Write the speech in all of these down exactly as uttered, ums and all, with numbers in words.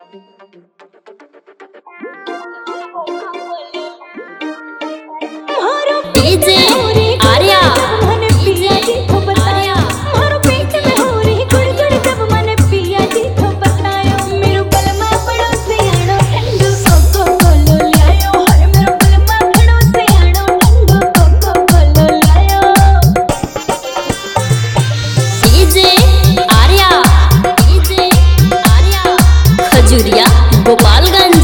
DJ Arya DJ Arya मारो पेट में हो रही गुड़गुड़ जब मैंने पिया जी को बतायो मेरो बलमा पड़ो से आनो ठंडो कोको कोलो लायो हाय मेरो बलमा पड़ो से आनो ठंडो कोको कोलो लायो DJ Arya DJ Arya Khajuria Gopalganj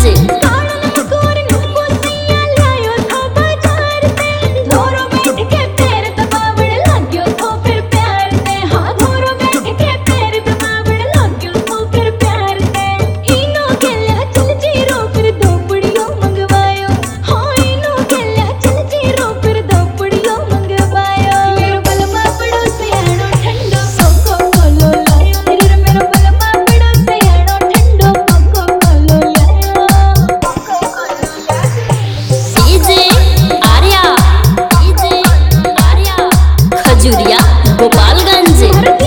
Khajuria Gopalganj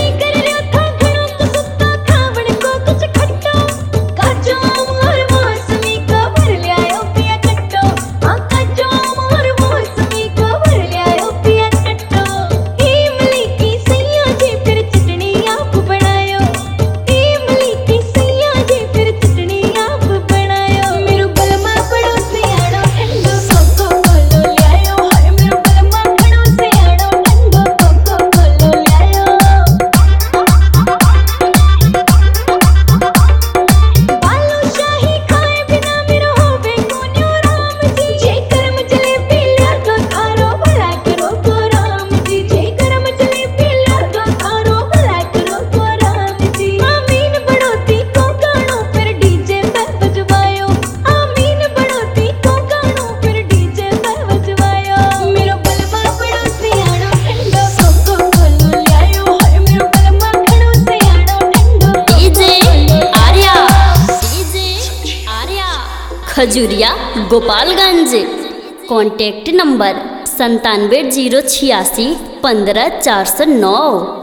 Khajuria Gopalganj. Contact number संतानवे जीरो छियासी पंद्रह चार सौ नौ।